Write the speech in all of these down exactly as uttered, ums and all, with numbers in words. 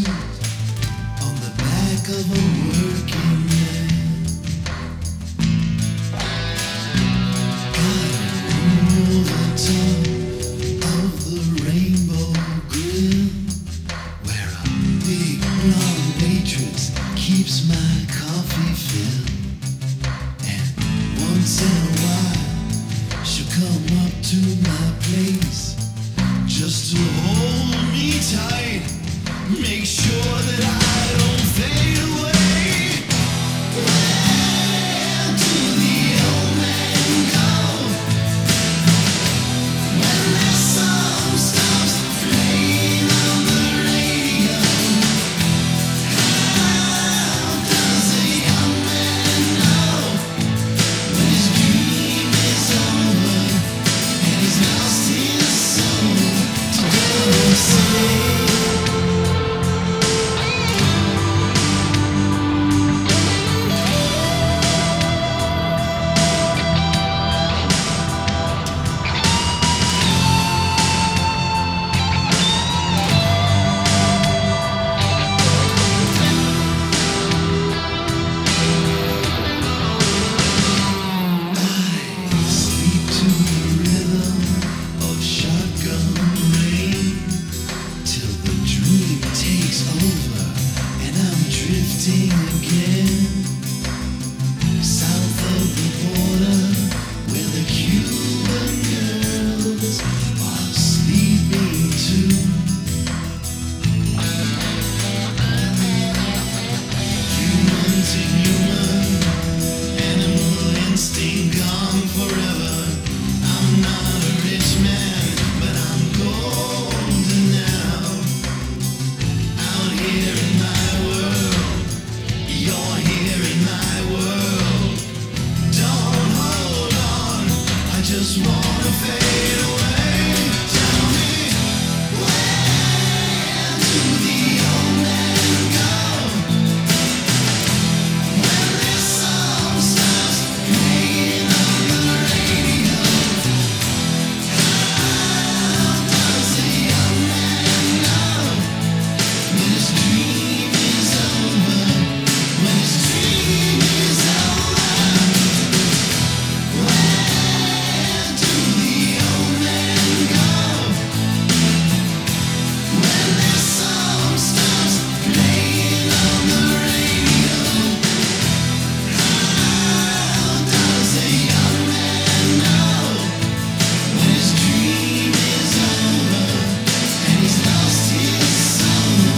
on the back of a working man. Got a room over top of the rainbow grill, where a big blonde waitress keeps my coffee filled. And once in a while she'll come up to my place just to hold me tight, make sure that I don't fade away. Where do the old men go when their song stops playing on the radio? How does a young man know when his dream is over and he's lost his soul to go say? Sleep to the rhythm of shotgun rain till the dream takes over and I'm drifting again south of the border where the Cuban girls are sleeping too. Human to human, animal instinct gone forever. I'm not a rich man, but I'm golden now. Out here in my world, you're here in my world. Don't hold on, I just wanna fade away. Tell me, where do the old men go when their song stops playing on the radio? How does a young man know when his dream is over? When his dream is over, where do the old men go when their song stops playing on the radio? How does a young man know when his dream is over and he's lost his soul?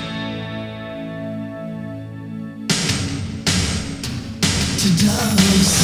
To dove